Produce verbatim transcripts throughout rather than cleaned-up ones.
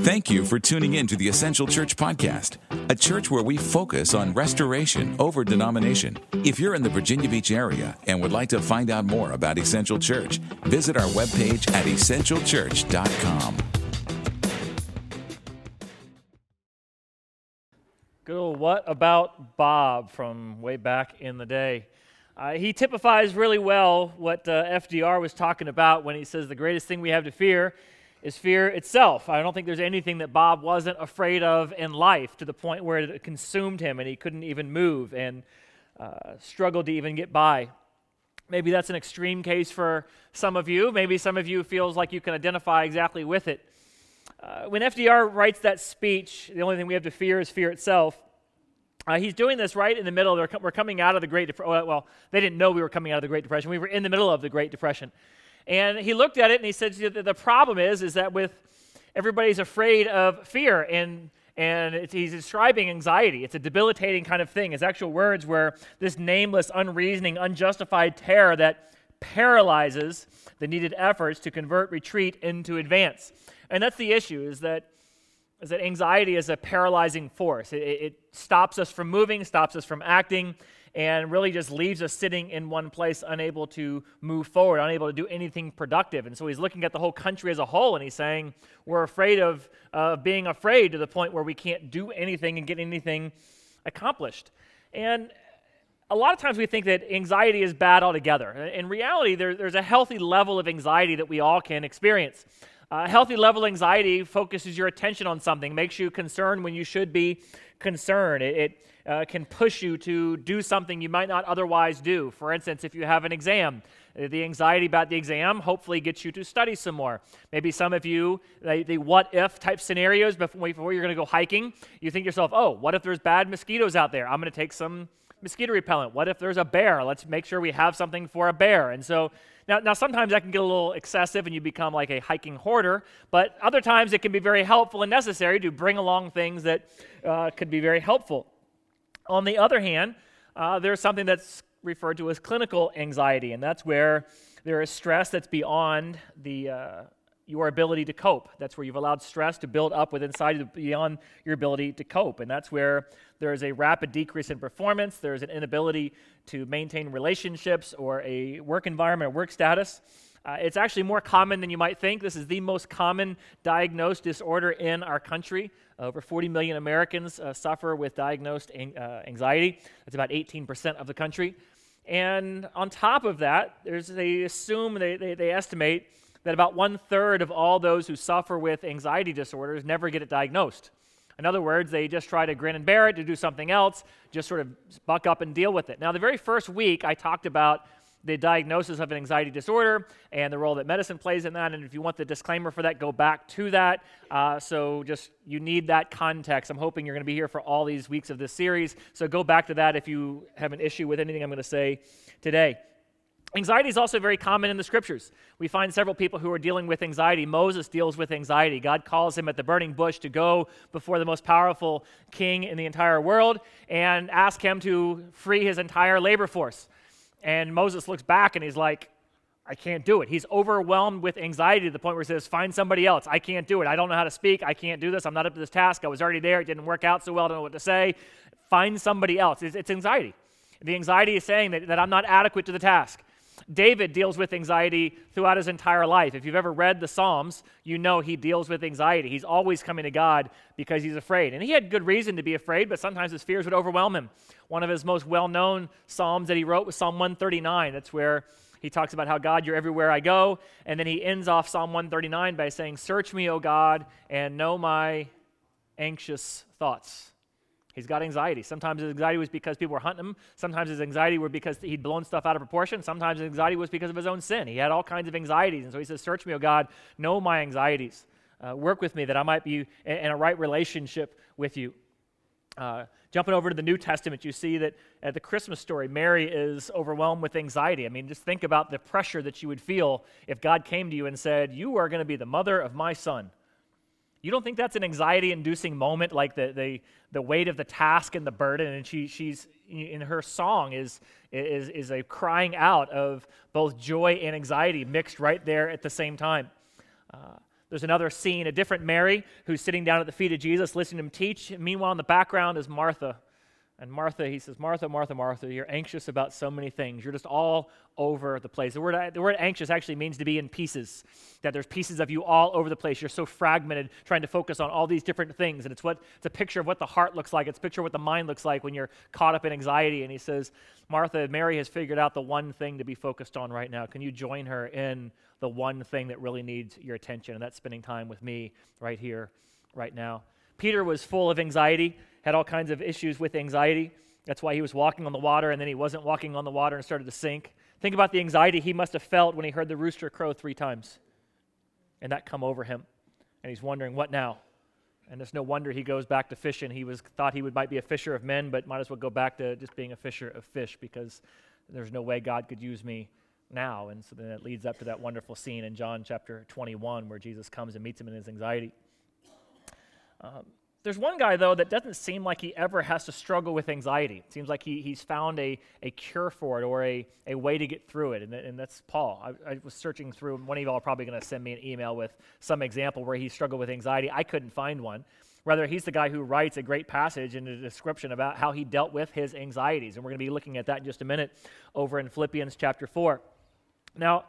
Thank you for tuning in to the Essential Church Podcast, a church where we focus on restoration over denomination. If you're in the Virginia Beach area and would like to find out more about Essential Church, visit our webpage at essential church dot com. Good old What About Bob from way back in the day. Uh, he typifies really well what uh, F D R was talking about when he says the greatest thing we have to fear is fear itself. I don't think there's anything that Bob wasn't afraid of in life to the point where it consumed him and he couldn't even move and uh, struggled to even get by. Maybe that's an extreme case for some of you. Maybe some of you feels like you can identify exactly with it. Uh, when F D R writes that speech, the only thing we have to fear is fear itself. Uh, he's doing this right in the middle. Of, we're coming out of the Great Depression. Well, they didn't know we were coming out of the Great Depression. We were in the middle of the Great Depression. And he looked at it and he said, the problem is, is that with everybody's afraid of fear, and and it's, he's describing anxiety. It's a debilitating kind of thing. His actual words were this nameless, unreasoning, unjustified terror that paralyzes the needed efforts to convert retreat into advance. And that's the issue, is that is that anxiety is a paralyzing force. It, it stops us from moving, stops us from acting, and really just leaves us sitting in one place, unable to move forward, unable to do anything productive. And so he's looking at the whole country as a whole, and he's saying we're afraid of uh, being afraid to the point where we can't do anything and get anything accomplished. And a lot of times we think that anxiety is bad altogether. In reality, there, there's a healthy level of anxiety that we all can experience. A healthy level of anxiety focuses your attention on something, makes you concerned when you should be concerned. It, it uh, can push you to do something you might not otherwise do. For instance, if you have an exam, the anxiety about the exam hopefully gets you to study some more. Maybe some of you, the, the what-if type scenarios before, before you're going to go hiking, you think to yourself, oh, what if there's bad mosquitoes out there? I'm going to take some mosquito repellent. What if there's a bear? Let's make sure we have something for a bear. And so now, now sometimes that can get a little excessive and you become like a hiking hoarder, but other times it can be very helpful and necessary to bring along things that uh, could be very helpful. On the other hand, uh, there's something that's referred to as clinical anxiety, and that's where there is stress that's beyond the uh, your ability to cope. That's where you've allowed stress to build up within inside you beyond your ability to cope. And that's where there is a rapid decrease in performance, there's an inability to maintain relationships or a work environment or work status. Uh, it's actually more common than you might think. This is the most common diagnosed disorder in our country. Over forty million Americans uh, suffer with diagnosed an- uh, anxiety. That's about eighteen percent of the country. And on top of that, there's they assume, they, they, they estimate that about one-third of all those who suffer with anxiety disorders never get it diagnosed. In other words, they just try to grin and bear it, to do something else, just sort of buck up and deal with it. Now, the very first week, I talked about the diagnosis of an anxiety disorder and the role that medicine plays in that, and if you want the disclaimer for that, go back to that. Uh, so just, you need that context. I'm hoping you're going to be here for all these weeks of this series, so go back to that if you have an issue with anything I'm going to say today. Anxiety is also very common in the scriptures. We find several people who are dealing with anxiety. Moses deals with anxiety. God calls him at the burning bush to go before the most powerful king in the entire world and ask him to free his entire labor force. And Moses looks back and he's like, I can't do it. He's overwhelmed with anxiety to the point where he says, find somebody else. I can't do it. I don't know how to speak. I can't do this. I'm not up to this task. I was already there. It didn't work out so well. I don't know what to say. Find somebody else. It's, it's anxiety. The anxiety is saying that, that I'm not adequate to the task. David deals with anxiety throughout his entire life. If you've ever read the Psalms, you know he deals with anxiety. He's always coming to God because he's afraid. And he had good reason to be afraid, but sometimes his fears would overwhelm him. One of his most well-known Psalms that he wrote was Psalm one thirty-nine. That's where he talks about how, God, you're everywhere I go. And then he ends off Psalm one thirty-nine by saying, search me, O God, and know my anxious thoughts. He's got anxiety. Sometimes his anxiety was because people were hunting him. Sometimes his anxiety was because he'd blown stuff out of proportion. Sometimes his anxiety was because of his own sin. He had all kinds of anxieties. And so he says, search me, O God, know my anxieties. Uh, work with me that I might be in, in a right relationship with you. Uh, jumping over to the New Testament, you see that at the Christmas story, Mary is overwhelmed with anxiety. I mean, just think about the pressure that you would feel if God came to you and said, you are going to be the mother of my son. You don't think that's an anxiety-inducing moment, like the, the the weight of the task and the burden? And she she's in her song is is is a crying out of both joy and anxiety mixed right there at the same time. Uh, There's another scene, a different Mary who's sitting down at the feet of Jesus listening to him teach. Meanwhile, in the background is Martha. And Martha, he says, Martha, Martha, Martha, you're anxious about so many things. You're just all over the place. The word, the word anxious actually means to be in pieces, that there's pieces of you all over the place. You're so fragmented, trying to focus on all these different things. And it's what it's a picture of what the heart looks like. It's a picture of what the mind looks like when you're caught up in anxiety. And he says, Martha, Mary has figured out the one thing to be focused on right now. Can you join her in the one thing that really needs your attention? And that's spending time with me right here, right now. Peter was full of anxiety, had all kinds of issues with anxiety. That's why he was walking on the water, and then he wasn't walking on the water and started to sink. Think about the anxiety he must have felt when he heard the rooster crow three times. And that come over him. And he's wondering, what now? And it's no wonder he goes back to fishing. He was thought he would might be a fisher of men, but might as well go back to just being a fisher of fish, because there's no way God could use me now. And so then it leads up to that wonderful scene in John chapter twenty-one where Jesus comes and meets him in his anxiety. Um, there's one guy, though, that doesn't seem like he ever has to struggle with anxiety. It seems like he, he's found a, a cure for it, or a, a way to get through it, and, and that's Paul. I, I was searching through, one of you all are probably going to send me an email with some example where he struggled with anxiety. I couldn't find one. Rather, he's the guy who writes a great passage in a description about how he dealt with his anxieties, and we're going to be looking at that in just a minute over in Philippians chapter four. Now,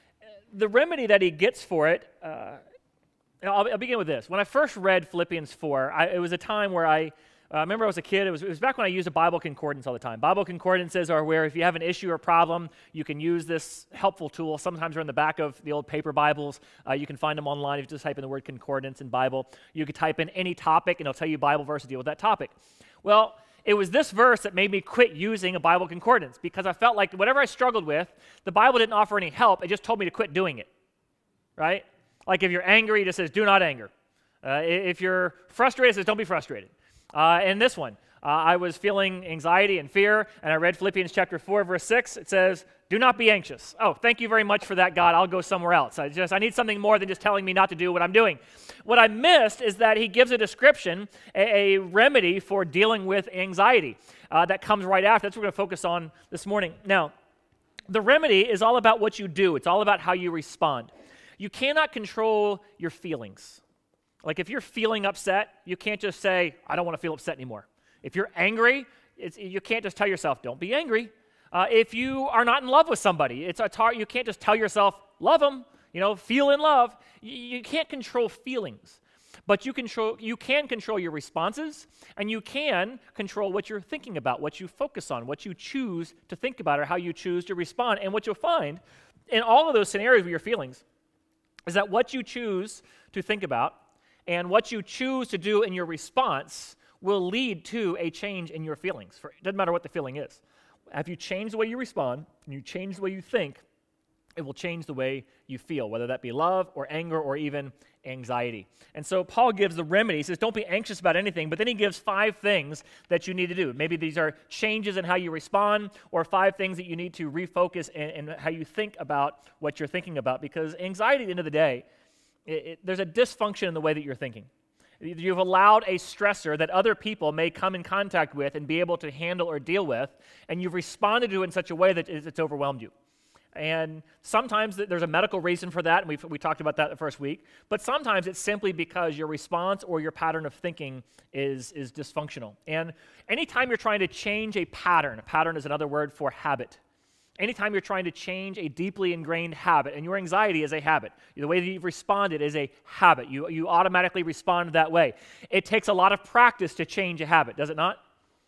the remedy that he gets for it, uh, I'll, I'll begin with this. When I first read Philippians four, I, it was a time where I, uh, remember I was a kid, it was, it was back when I used a Bible concordance all the time. Bible concordances are where if you have an issue or problem, you can use this helpful tool. Sometimes they're in the back of the old paper Bibles. Uh, you can find them online if you just type in the word concordance in Bible. You could type in any topic, and it'll tell you Bible verse to deal with that topic. Well, it was this verse that made me quit using a Bible concordance, because I felt like whatever I struggled with, the Bible didn't offer any help. It just told me to quit doing it, right? Like if you're angry, it just says, do not anger. Uh, if you're frustrated, it says, don't be frustrated. Uh, and this one, uh, I was feeling anxiety and fear, and I read Philippians chapter four, verse six. It says, do not be anxious. Oh, thank you very much for that, God. I'll go somewhere else. I just I need something more than just telling me not to do what I'm doing. What I missed is that he gives a description, a, a remedy for dealing with anxiety uh, that comes right after. That's what we're going to focus on this morning. Now, the remedy is all about what you do. It's all about how you respond. You cannot control your feelings. Like if you're feeling upset, you can't just say, I don't want to feel upset anymore. If you're angry, it's, you can't just tell yourself, don't be angry. Uh, if you are not in love with somebody, it's, it's hard, you can't just tell yourself, love them, you know, feel in love. You, you can't control feelings, but you, control, you can control your responses, and you can control what you're thinking about, what you focus on, what you choose to think about, or how you choose to respond. And what you'll find in all of those scenarios with your feelings is that what you choose to think about and what you choose to do in your response will lead to a change in your feelings. For, it doesn't matter what the feeling is. If you change the way you respond and you change the way you think, it will change the way you feel, whether that be love or anger or even anxiety. And so Paul gives the remedy. He says, don't be anxious about anything, but then he gives five things that you need to do. Maybe these are changes in how you respond, or five things that you need to refocus in, in how you think about what you're thinking about, because anxiety at the end of the day, it, it, there's a dysfunction in the way that you're thinking. You've allowed a stressor that other people may come in contact with and be able to handle or deal with, and you've responded to it in such a way that it's overwhelmed you. And sometimes there's a medical reason for that, and we we talked about that the first week. But sometimes it's simply because your response or your pattern of thinking is, is dysfunctional. And anytime you're trying to change a pattern, a pattern is another word for habit. Anytime you're trying to change a deeply ingrained habit, and your anxiety is a habit, the way that you've responded is a habit. You, you automatically respond that way. It takes a lot of practice to change a habit, does it not?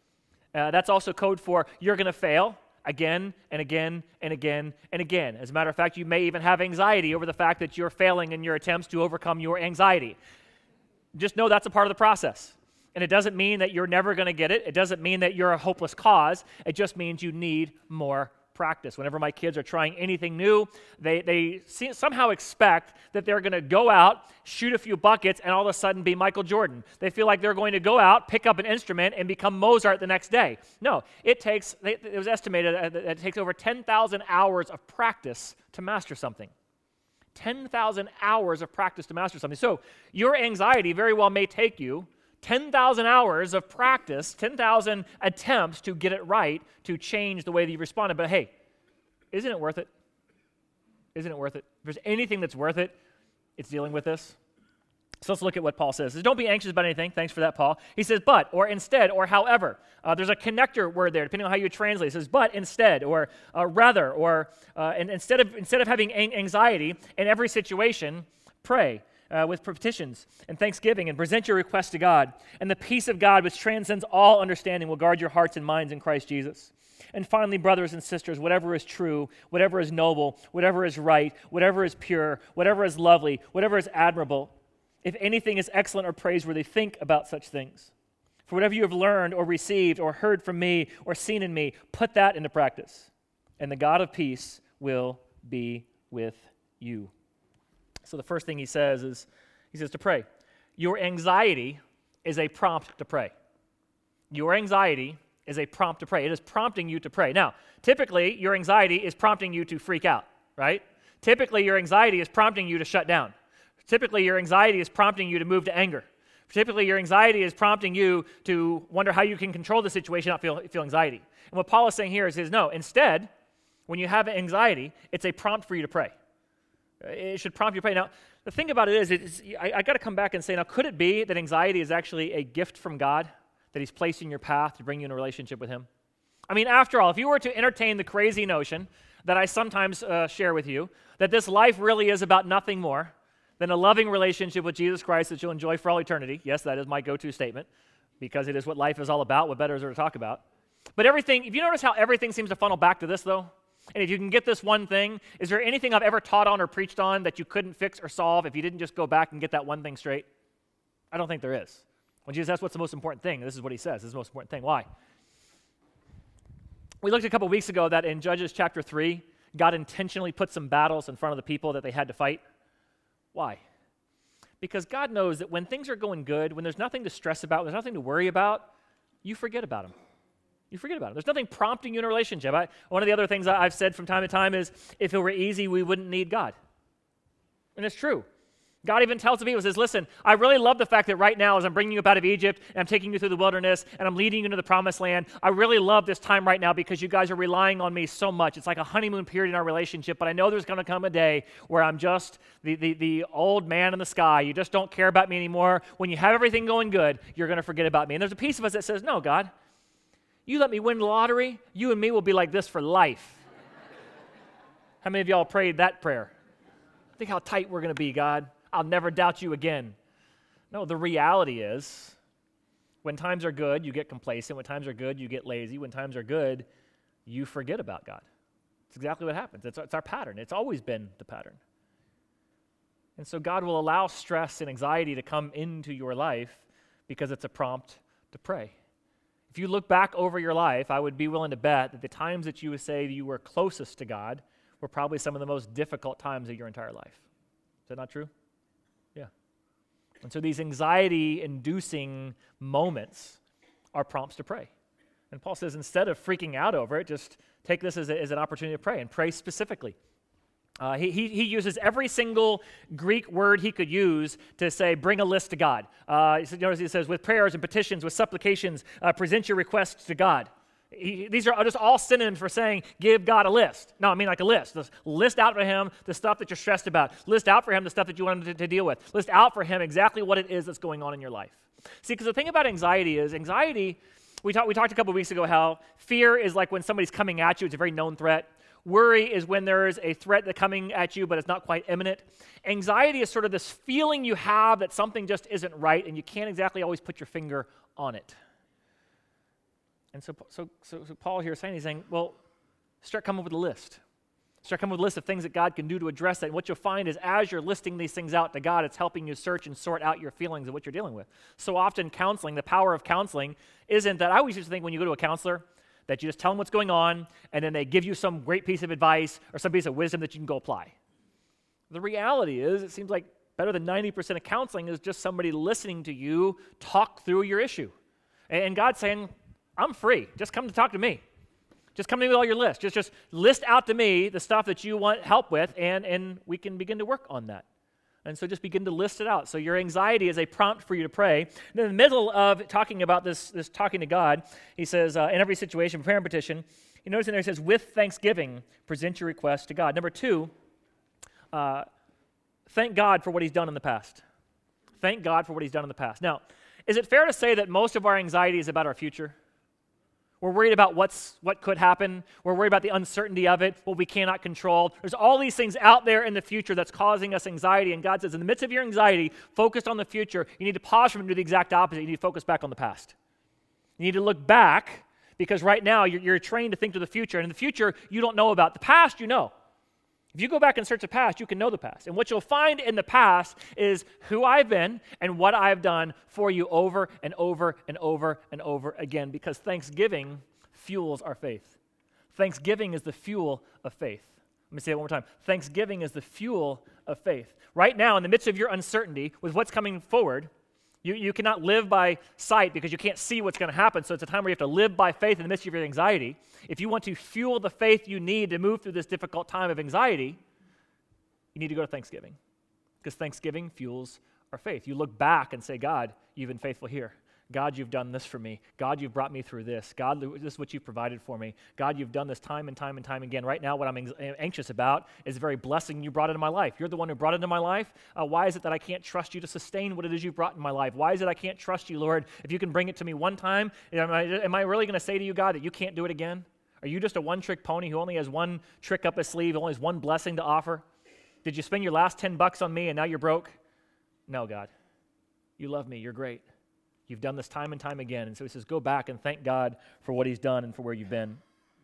Uh, that's also code for you're going to fail. Again and again and again and again. As a matter of fact, you may even have anxiety over the fact that you're failing in your attempts to overcome your anxiety. Just know that's a part of the process. And it doesn't mean that you're never going to get it. It doesn't mean that you're a hopeless cause. It just means you need more practice. Whenever my kids are trying anything new, they, they see, somehow expect that they're going to go out, shoot a few buckets, and all of a sudden be Michael Jordan. They feel like they're going to go out, pick up an instrument, and become Mozart the next day. No, it takes, it was estimated that it takes over ten thousand hours of practice to master something. ten thousand hours of practice to master something. So your anxiety very well may take you ten thousand hours of practice, ten thousand attempts to get it right, to change the way that you responded. But hey, isn't it worth it? Isn't it worth it? If there's anything that's worth it, it's dealing with this. So let's look at what Paul says. He says, don't be anxious about anything. Thanks for that, Paul. He says, but, or instead, or however. Uh, there's a connector word there, depending on how you translate. It says, but instead, or uh, rather, or uh, and instead of instead of having anxiety in every situation, pray uh, with petitions and thanksgiving and present your requests to God. And the peace of God, which transcends all understanding, will guard your hearts and minds in Christ Jesus. And finally, brothers and sisters, whatever is true, whatever is noble, whatever is right, whatever is pure, whatever is lovely, whatever is admirable, if anything is excellent or praiseworthy, think about such things. For whatever you have learned or received or heard from me or seen in me, put that into practice. And the God of peace will be with you. So the first thing he says is, he says to pray. Your anxiety is a prompt to pray. Your anxiety is a prompt to pray. It is prompting you to pray. Now, typically, your anxiety is prompting you to freak out, right? Typically, your anxiety is prompting you to shut down. Typically, your anxiety is prompting you to move to anger. Typically, your anxiety is prompting you to wonder how you can control the situation, not feel, feel anxiety. And what Paul is saying here is, is, no, instead, when you have anxiety, it's a prompt for you to pray. It should prompt you to pray. Now, the thing about it is, it's, I, I got to come back and say, now, could it be that anxiety is actually a gift from God that he's placed in your path to bring you in a relationship with him? I mean, after all, if you were to entertain the crazy notion that I sometimes uh, share with you, that this life really is about nothing more than a loving relationship with Jesus Christ that you'll enjoy for all eternity. Yes, that is my go-to statement, because it is what life is all about. What better is there to talk about? But everything, if you notice how everything seems to funnel back to this, though, and if you can get this one thing, is there anything I've ever taught on or preached on that you couldn't fix or solve if you didn't just go back and get that one thing straight? I don't think there is. When Jesus asks what's the most important thing, this is what he says. This is the most important thing. Why? We looked a couple weeks ago that in Judges chapter three, God intentionally put some battles in front of the people that they had to fight. Why? Because God knows that when things are going good, when there's nothing to stress about, there's nothing to worry about, you forget about them. You forget about them. There's nothing prompting you in a relationship. I, one of the other things I've said from time to time is, if it were easy, we wouldn't need God. And it's true. God even tells the people, says, listen, I really love the fact that right now as I'm bringing you up out of Egypt and I'm taking you through the wilderness and I'm leading you into the promised land, I really love this time right now because you guys are relying on me so much. It's like a honeymoon period in our relationship, but I know there's going to come a day where I'm just the, the, the old man in the sky. You just don't care about me anymore. When you have everything going good, you're going to forget about me. And there's a piece of us that says, no, God, you let me win the lottery, you and me will be like this for life. How many of y'all prayed that prayer? Think how tight we're going to be, God. I'll never doubt you again. No, the reality is, when times are good, you get complacent. When times are good, you get lazy. When times are good, you forget about God. It's exactly what happens. It's, it's our pattern. It's always been the pattern. And so God will allow stress and anxiety to come into your life because it's a prompt to pray. If you look back over your life, I would be willing to bet that the times that you would say you were closest to God were probably some of the most difficult times of your entire life. Is that not true? Yeah. And so these anxiety-inducing moments are prompts to pray. And Paul says instead of freaking out over it, just take this as, a, as an opportunity to pray and pray specifically. Uh, he, he, he uses every single Greek word he could use to say, bring a list to God. Uh, notice he says, with prayers and petitions, with supplications, uh, present your requests to God. He, these are just all synonyms for saying, give God a list. No, I mean like a list. Just list out for him the stuff that you're stressed about. List out for him the stuff that you want him to, to deal with. List out for him exactly what it is that's going on in your life. See, because the thing about anxiety is, anxiety, we, talk, we talked a couple weeks ago how fear is like when somebody's coming at you. It's a very known threat. Worry is when there is a threat that's coming at you, but it's not quite imminent. Anxiety is sort of this feeling you have that something just isn't right, and you can't exactly always put your finger on it. And so, so, so, so Paul here is saying, he's saying, well, start coming up with a list. Start coming up with a list of things that God can do to address that. And what you'll find is as you're listing these things out to God, it's helping you search and sort out your feelings of what you're dealing with. So often counseling, the power of counseling isn't that, I always used to think when you go to a counselor, that you just tell them what's going on, and then they give you some great piece of advice or some piece of wisdom that you can go apply. The reality is, it seems like better than ninety percent of counseling is just somebody listening to you talk through your issue. And God's saying, I'm free. Just come to talk to me. Just come to me with all your list. Just, just list out to me the stuff that you want help with, and, and we can begin to work on that. And so just begin to list it out. So your anxiety is a prompt for you to pray. And in the middle of talking about this, this talking to God, he says, uh, in every situation, prayer and petition, you notice in there he says, with thanksgiving, present your request to God. Number two, uh, thank God for what he's done in the past. Thank God for what he's done in the past. Now, is it fair to say that most of our anxiety is about our future? We're worried about what's what could happen. We're worried about the uncertainty of it, what we cannot control. There's all these things out there in the future that's causing us anxiety, and God says, in the midst of your anxiety, focused on the future, you need to pause from it and do the exact opposite. You need to focus back on the past. You need to look back, because right now you're, you're trained to think to the future, and in the future, you don't know about. The past, you know. If you go back and search the past, you can know the past. And what you'll find in the past is who I've been and what I've done for you over and over and over and over again, because thanksgiving fuels our faith. Thanksgiving is the fuel of faith. Let me say it one more time. Thanksgiving is the fuel of faith. Right now, in the midst of your uncertainty with what's coming forward, you, you cannot live by sight because you can't see what's going to happen. So it's a time where you have to live by faith in the midst of your anxiety. If you want to fuel the faith you need to move through this difficult time of anxiety, you need to go to Thanksgiving, because Thanksgiving fuels our faith. You look back and say, God, you've been faithful here. God, you've done this for me. God, you've brought me through this. God, this is what you've provided for me. God, you've done this time and time and time again. Right now, what I'm anxious about is the very blessing you brought into my life. You're the one who brought it into my life. Uh, why is it that I can't trust you to sustain what it is you brought in my life? Why is it I can't trust you, Lord, if you can bring it to me one time? Am I, am I really going to say to you, God, that you can't do it again? Are you just a one-trick pony who only has one trick up his sleeve, only has one blessing to offer? Did you spend your last ten bucks on me and now you're broke? No, God. You love me. You're great. You've done this time and time again. And so he says, go back and thank God for what he's done and for where you've been.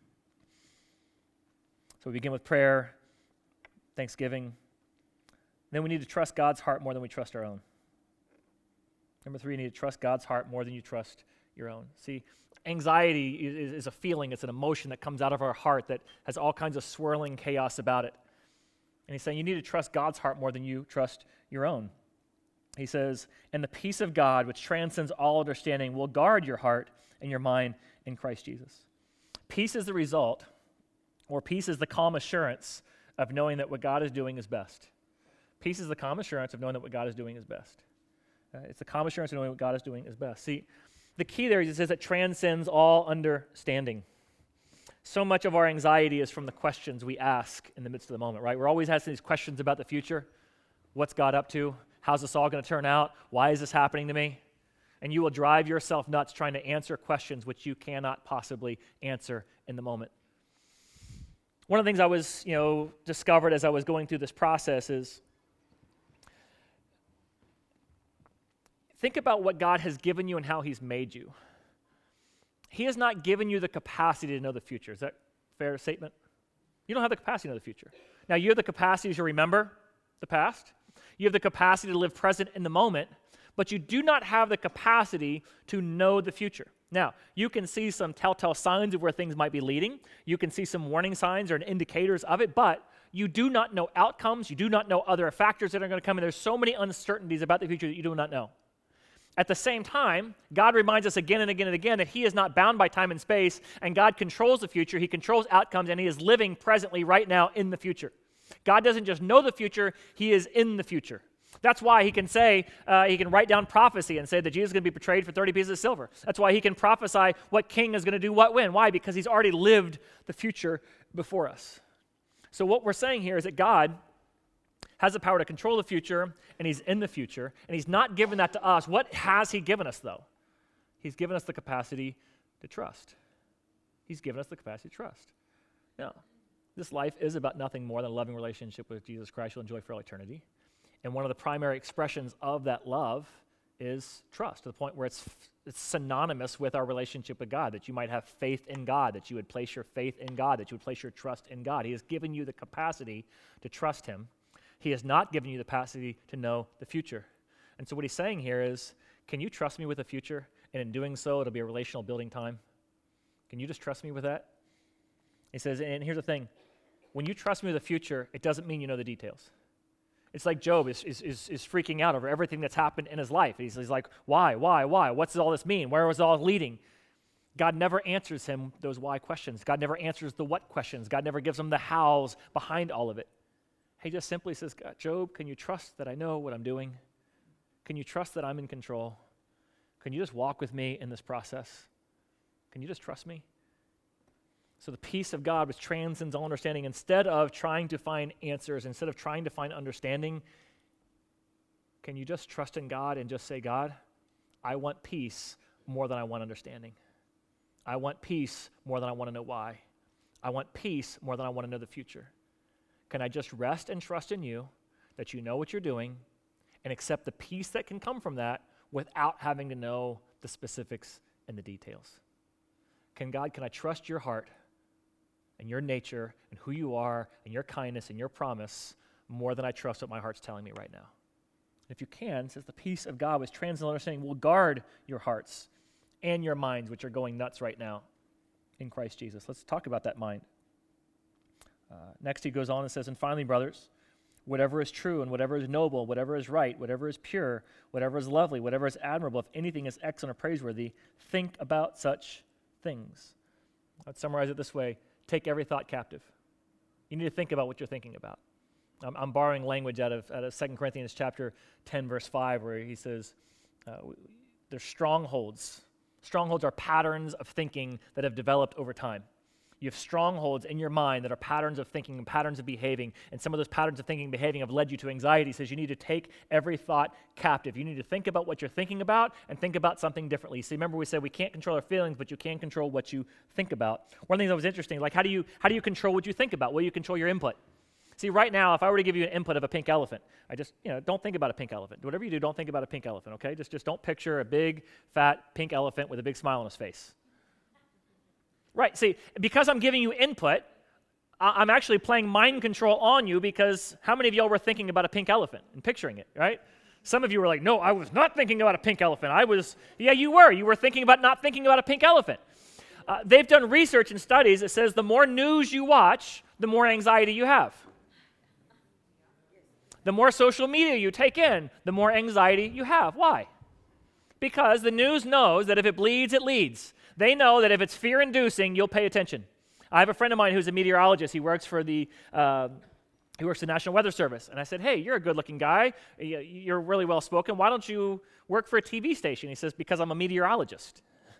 So we begin with prayer, thanksgiving. Then we need to trust God's heart more than we trust our own. Number three, you need to trust God's heart more than you trust your own. See, anxiety is, is a feeling, it's an emotion that comes out of our heart that has all kinds of swirling chaos about it. And he's saying you need to trust God's heart more than you trust your own. He says, and the peace of God, which transcends all understanding, will guard your heart and your mind in Christ Jesus. Peace is the result, or peace is the calm assurance of knowing that what God is doing is best. Peace is the calm assurance of knowing that what God is doing is best. Uh, it's the calm assurance of knowing what God is doing is best. See, the key there is it says it transcends all understanding. So much of our anxiety is from the questions we ask in the midst of the moment, right? We're always asking these questions about the future. What's God up to? How's this all going to turn out? Why is this happening to me? And you will drive yourself nuts trying to answer questions which you cannot possibly answer in the moment. One of the things I was, you know, discovered as I was going through this process is think about what God has given you and how he's made you. He has not given you the capacity to know the future. Is that a fair statement? You don't have the capacity to know the future. Now, you have the capacity to remember the past. You have the capacity to live present in the moment, but you do not have the capacity to know the future. Now, you can see some telltale signs of where things might be leading. You can see some warning signs or indicators of it, but you do not know outcomes. You do not know other factors that are going to come in. There's so many uncertainties about the future that you do not know. At the same time, God reminds us again and again and again that he is not bound by time and space, and God controls the future, he controls outcomes, and he is living presently right now in the future. God doesn't just know the future, he is in the future. That's why he can say, uh, he can write down prophecy and say that Jesus is going to be betrayed for thirty pieces of silver. That's why he can prophesy what king is going to do what when. Why? Because he's already lived the future before us. So what we're saying here is that God has the power to control the future, and he's in the future, and he's not given that to us. What has he given us, though? He's given us the capacity to trust. He's given us the capacity to trust. Now, this life is about nothing more than a loving relationship with Jesus Christ you'll enjoy for all eternity. And one of the primary expressions of that love is trust, to the point where it's, it's synonymous with our relationship with God, that you might have faith in God, that you would place your faith in God, that you would place your trust in God. He has given you the capacity to trust him. He has not given you the capacity to know the future. And so what he's saying here is, can you trust me with the future? And in doing so, it'll be a relational building time. Can you just trust me with that? He says, and here's the thing. When you trust me with the future, it doesn't mean you know the details. It's like Job is, is, is, is freaking out over everything that's happened in his life. He's, he's like, why, why, why? What does all this mean? Where was it all leading? God never answers him those why questions. God never answers the what questions. God never gives him the hows behind all of it. He just simply says, God, Job, can you trust that I know what I'm doing? Can you trust that I'm in control? Can you just walk with me in this process? Can you just trust me? So the peace of God, which transcends all understanding, instead of trying to find answers, instead of trying to find understanding, Can you just trust in God and just say, God, I want peace more than I want understanding. I want peace more than I want to know why. I want peace more than I want to know the future. Can I just rest and trust in you that you know what you're doing and accept the peace that can come from that without having to know the specifics and the details? Can God, can I trust your heart and your nature and who you are and your kindness and your promise more than I trust what my heart's telling me right now? If you can, it says the peace of God, which transcends understanding, will guard your hearts and your minds, which are going nuts right now in Christ Jesus. Let's talk about that mind. Uh, next he goes on and says, and finally, brothers, whatever is true and whatever is noble, whatever is right, whatever is pure, whatever is lovely, whatever is admirable, if anything is excellent or praiseworthy, think about such things. I'd summarize it this way: take every thought captive. You need to think about what you're thinking about. I'm, I'm borrowing language out of, out of Second Corinthians chapter ten, verse five, where he says, uh, there's strongholds. Strongholds are patterns of thinking that have developed over time. You have strongholds in your mind that are patterns of thinking and patterns of behaving, and some of those patterns of thinking and behaving have led you to anxiety. He says you need to take every thought captive. You need to think about what you're thinking about and think about something differently. See, remember we said we can't control our feelings, but you can control what you think about. One of the things that was interesting, like how do you how do you control what you think about? Well, you control your input. See, right now, if I were to give you an input of a pink elephant, I just, you know, don't think about a pink elephant. Whatever you do, don't think about a pink elephant, okay? Just, just don't picture a big, fat, pink elephant with a big smile on his face. Right, see, because I'm giving you input, I'm actually playing mind control on you, because how many of y'all were thinking about a pink elephant and picturing it, right? Some of you were like, no, I was not thinking about a pink elephant. I was, yeah, you were. You were thinking about not thinking about a pink elephant. Uh, they've done research and studies that says the more news you watch, the more anxiety you have. The more social media you take in, the more anxiety you have. Why? Because the news knows that if it bleeds, it leads. They know that if it's fear-inducing, you'll pay attention. I have a friend of mine who's a meteorologist. He works for the uh, he works for the National Weather Service. And I said, hey, you're a good-looking guy. You're really well-spoken. Why don't you work for a T V station? He says, because I'm a meteorologist.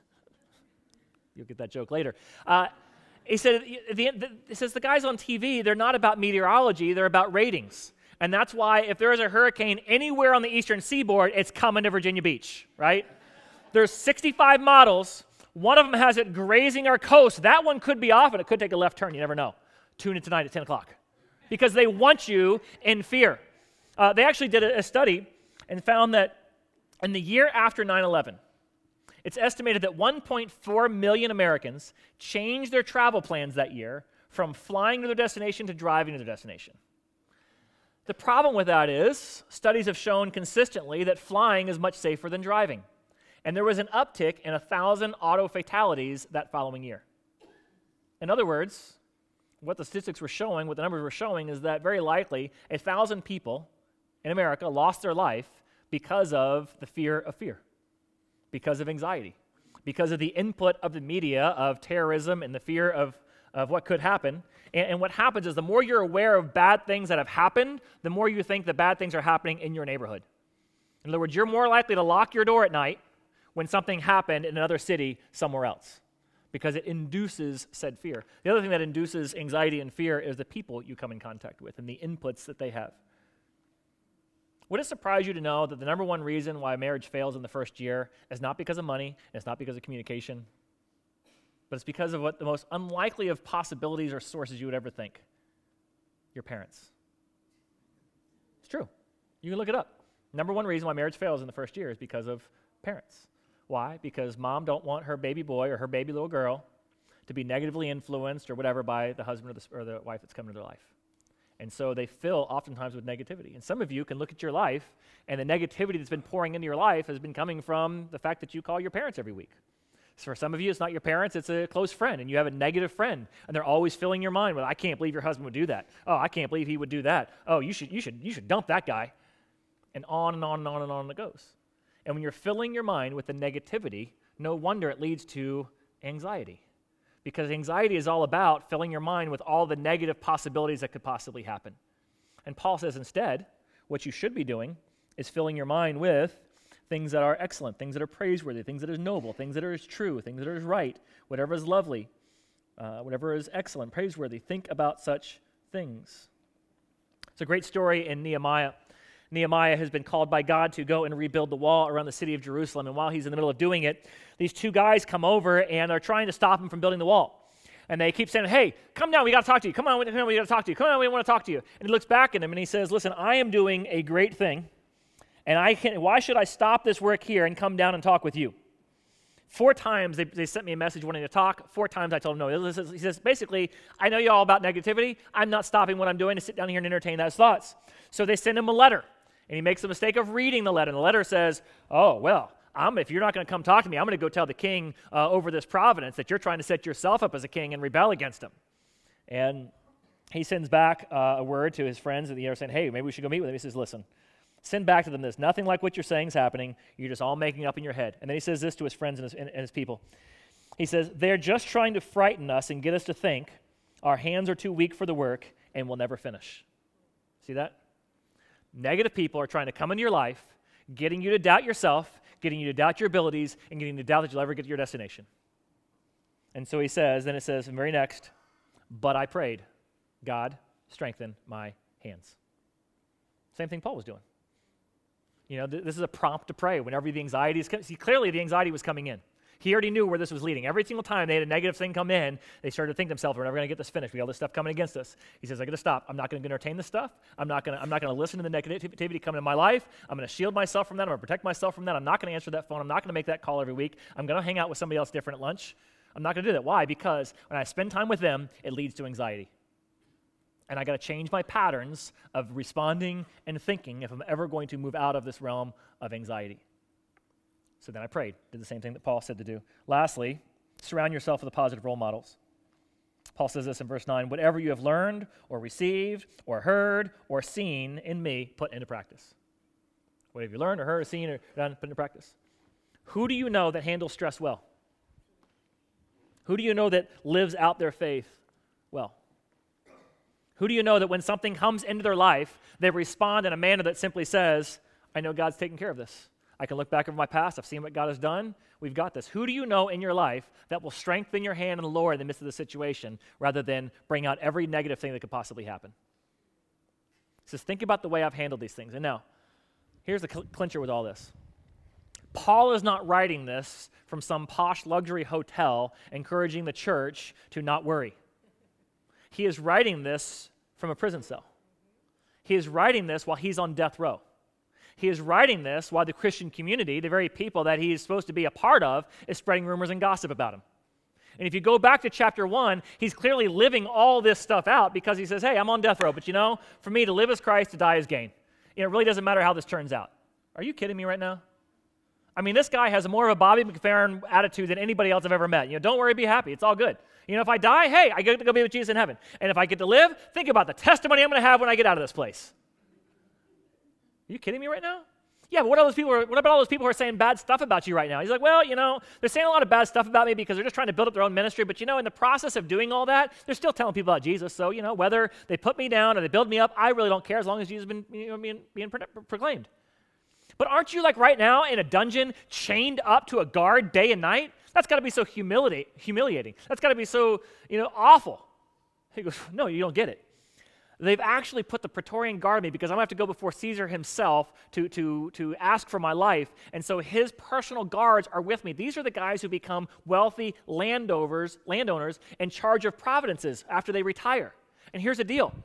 You'll get that joke later. Uh, he said, the, the, he says, the guys on T V, they're not about meteorology. They're about ratings. And that's why if there is a hurricane anywhere on the eastern seaboard, it's coming to Virginia Beach, right? There's sixty-five models. One of them has it grazing our coast. That one could be off, and it could take a left turn. You never know. Tune in tonight at ten o'clock. Because they want you in fear. Uh, they actually did a, a study and found that in the year after nine eleven, it's estimated that one point four million Americans changed their travel plans that year from flying to their destination to driving to their destination. The problem with that is studies have shown consistently that flying is much safer than driving. And there was an uptick in one thousand auto fatalities that following year. In other words, what the statistics were showing, what the numbers were showing, is that very likely one thousand people in America lost their life because of the fear of fear, because of anxiety, because of the input of the media of terrorism and the fear of, of what could happen. And, and what happens is the more you're aware of bad things that have happened, the more you think that bad things are happening in your neighborhood. In other words, you're more likely to lock your door at night when something happened in another city somewhere else, because it induces said fear. The other thing that induces anxiety and fear is the people you come in contact with and the inputs that they have. Would it surprise you to know that the number one reason why marriage fails in the first year is not because of money, and it's not because of communication, but it's because of what the most unlikely of possibilities or sources you would ever think? Your parents. It's true. You can look it up. Number one reason why marriage fails in the first year is because of parents. Why? Because mom don't want her baby boy or her baby little girl to be negatively influenced or whatever by the husband or the, or the wife that's coming into their life. And so they fill oftentimes with negativity. And some of you can look at your life, and the negativity that's been pouring into your life has been coming from the fact that you call your parents every week. So for some of you, it's not your parents, it's a close friend, and you have a negative friend, and they're always filling your mind with, I can't believe your husband would do that. Oh, I can't believe he would do that. Oh, you should, you should, you should dump that guy. And on and on and on and on it goes. And when you're filling your mind with the negativity, no wonder it leads to anxiety. Because anxiety is all about filling your mind with all the negative possibilities that could possibly happen. And Paul says instead, what you should be doing is filling your mind with things that are excellent, things that are praiseworthy, things that are noble, things that are true, things that are right, whatever is lovely, uh, whatever is excellent, praiseworthy. Think about such things. It's a great story in Nehemiah. Nehemiah has been called by God to go and rebuild the wall around the city of Jerusalem. And while he's in the middle of doing it, these two guys come over and are trying to stop him from building the wall. And they keep saying, hey, come down, we got to talk to you. Come on, come on, we got to talk to you. Come on, we want to talk to you. And he looks back at him and he says, listen, I am doing a great thing. And I can, why should I stop this work here and come down and talk with you? Four times they, they sent me a message wanting to talk. Four times I told them no. He says, basically, I know you're all about negativity. I'm not stopping what I'm doing to sit down here and entertain those thoughts. So they send him a letter. And he makes the mistake of reading the letter. And the letter says, oh, well, I'm, if you're not going to come talk to me, I'm going to go tell the king uh, over this providence that you're trying to set yourself up as a king and rebel against him. And he sends back uh, a word to his friends at the air saying, hey, maybe we should go meet with him. He says, listen, send back to them this. Nothing like what you're saying is happening. You're just all making up in your head. And then he says this to his friends and his, and, and his people. He says, they're just trying to frighten us and get us to think our hands are too weak for the work and we'll never finish. See that? Negative people are trying to come into your life, getting you to doubt yourself, getting you to doubt your abilities, and getting you to doubt that you'll ever get to your destination. And so he says, then it says, very next, but I prayed, God, strengthen my hands. Same thing Paul was doing. You know, th- this is a prompt to pray whenever the anxiety is coming. See, clearly the anxiety was coming in. He already knew where this was leading. Every single time they had a negative thing come in, they started to think to themselves, we're never going to get this finished. We got all this stuff coming against us. He says, I got to stop. I'm not going to entertain this stuff. I'm not going to I'm not going to listen to the negativity coming in my life. I'm going to shield myself from that. I'm going to protect myself from that. I'm not going to answer that phone. I'm not going to make that call every week. I'm going to hang out with somebody else different at lunch. I'm not going to do that. Why? Because when I spend time with them, it leads to anxiety. And I got to change my patterns of responding and thinking if I'm ever going to move out of this realm of anxiety. So then I prayed, did the same thing that Paul said to do. Lastly, surround yourself with positive role models. Paul says this in verse nine, whatever you have learned or received or heard or seen in me, put into practice. What have you learned or heard or seen or done, put into practice. Who do you know that handles stress well? Who do you know that lives out their faith well? Who do you know that when something comes into their life, they respond in a manner that simply says, I know God's taking care of this. I can look back over my past. I've seen what God has done. We've got this. Who do you know in your life that will strengthen your hand in the Lord in the midst of the situation rather than bring out every negative thing that could possibly happen? He says, think about the way I've handled these things. And now, here's the cl- clincher with all this. Paul is not writing this from some posh luxury hotel encouraging the church to not worry. He is writing this from a prison cell. He is writing this while he's on death row. He is writing this while the Christian community, the very people that he is supposed to be a part of, is spreading rumors and gossip about him. And if you go back to chapter one, he's clearly living all this stuff out because he says, hey, I'm on death row, but you know, for me to live is Christ, to die is gain. You know, it really doesn't matter how this turns out. Are you kidding me right now? I mean, this guy has more of a Bobby McFerrin attitude than anybody else I've ever met. You know, don't worry, be happy. It's all good. You know, if I die, hey, I get to go be with Jesus in heaven. And if I get to live, think about the testimony I'm going to have when I get out of this place. Are you kidding me right now? Yeah, but what, are those people are, what about all those people who are saying bad stuff about you right now? He's like, well, you know, they're saying a lot of bad stuff about me because they're just trying to build up their own ministry. But, you know, in the process of doing all that, they're still telling people about Jesus. So, you know, whether they put me down or they build me up, I really don't care as long as Jesus has been you know, being, being pro- proclaimed. But aren't you like right now in a dungeon chained up to a guard day and night? That's got to be so humiliate, humiliating. That's got to be so, you know, awful. He goes, no, you don't get it. They've actually put the Praetorian Guard on me because I'm going to have to go before Caesar himself to, to, to ask for my life. And so his personal guards are with me. These are the guys who become wealthy landowners, landowners in charge of providences after they retire. And here's the deal.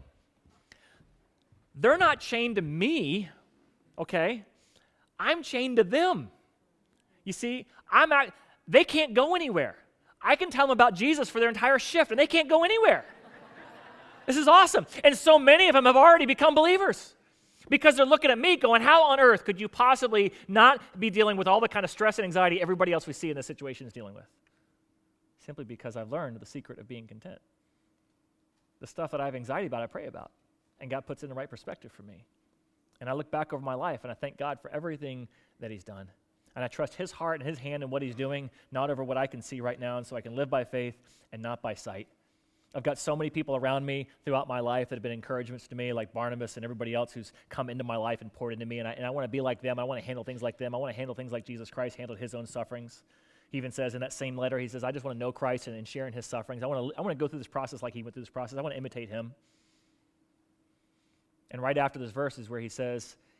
They're not chained to me, okay? I'm chained to them. You see, I'm at, they can't go anywhere. I can tell them about Jesus for their entire shift, and they can't go anywhere. This is awesome. And so many of them have already become believers because they're looking at me going, how on earth could you possibly not be dealing with all the kind of stress and anxiety everybody else we see in this situation is dealing with? Simply because I've learned the secret of being content. The stuff that I have anxiety about, I pray about, and God puts it in the right perspective for me. And I look back over my life, and I thank God for everything that he's done. And I trust his heart and his hand in what he's doing, not over what I can see right now, and so I can live by faith and not by sight. I've got so many people around me throughout my life that have been encouragements to me, like Barnabas and everybody else who's come into my life and poured into me, and I, and I want to be like them. I want to handle things like them. I want to handle things like Jesus Christ handled his own sufferings. He even says in that same letter, he says, I just want to know Christ and, and share in his sufferings. I want to I want to go through this process like he went through this process. I want to imitate him. And right after this verse is where he says,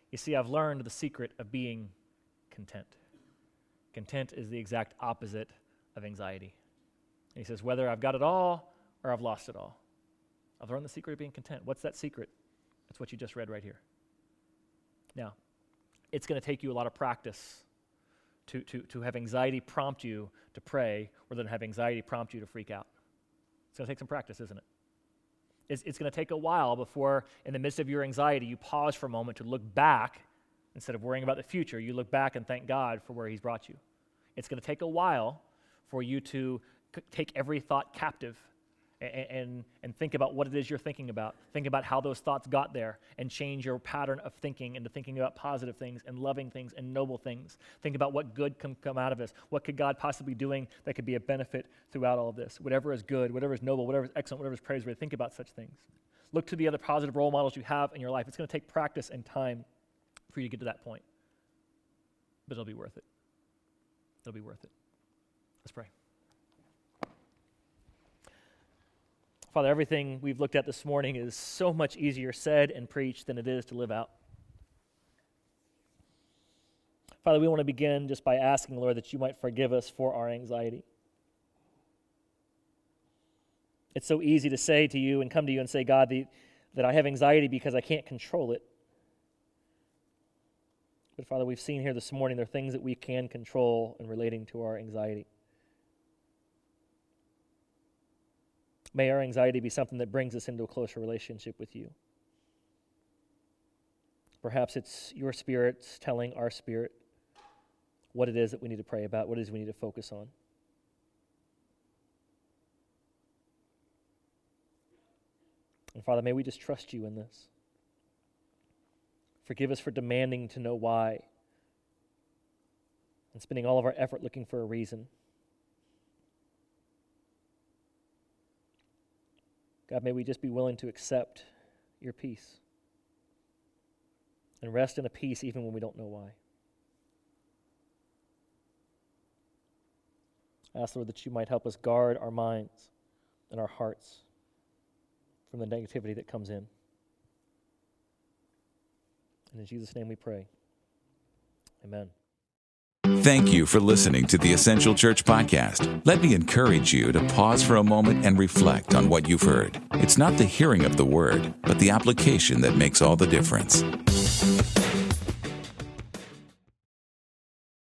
You see, I've learned the secret of being content. Content is the exact opposite of anxiety. And he says, whether I've got it all or I've lost it all, I've learned the secret of being content. What's that secret? That's what you just read right here. Now, it's going to take you a lot of practice to, to, to have anxiety prompt you to pray rather than have anxiety prompt you to freak out. It's going to take some practice, isn't it? It's, it's going to take a while before, in the midst of your anxiety, you pause for a moment to look back. Instead of worrying about the future, you look back and thank God for where he's brought you. It's going to take a while for you to c- take every thought captive and, and, and think about what it is you're thinking about. Think about how those thoughts got there and change your pattern of thinking into thinking about positive things and loving things and noble things. Think about what good can come out of this. What could God possibly be doing that could be a benefit throughout all of this? Whatever is good, whatever is noble, whatever is excellent, whatever is praiseworthy, think about such things. Look to the other positive role models you have in your life. It's going to take practice and time for you to get to that point. But it'll be worth it. It'll be worth it. Let's pray. Father, everything we've looked at this morning is so much easier said and preached than it is to live out. Father, we want to begin just by asking, Lord, that you might forgive us for our anxiety. It's so easy to say to you and come to you and say, God, the, that I have anxiety because I can't control it. But Father, we've seen here this morning there are things that we can control in relating to our anxiety. May our anxiety be something that brings us into a closer relationship with you. Perhaps it's your Spirit telling our spirit what it is that we need to pray about, what it is we need to focus on. And Father, may we just trust you in this. Forgive us for demanding to know why and spending all of our effort looking for a reason. God, may we just be willing to accept your peace and rest in a peace even when we don't know why. I ask, Lord, that you might help us guard our minds and our hearts from the negativity that comes in. And in Jesus' name we pray. Amen. Thank you for listening to the Essential Church Podcast. Let me encourage you to pause for a moment and reflect on what you've heard. It's not the hearing of the word, but the application that makes all the difference.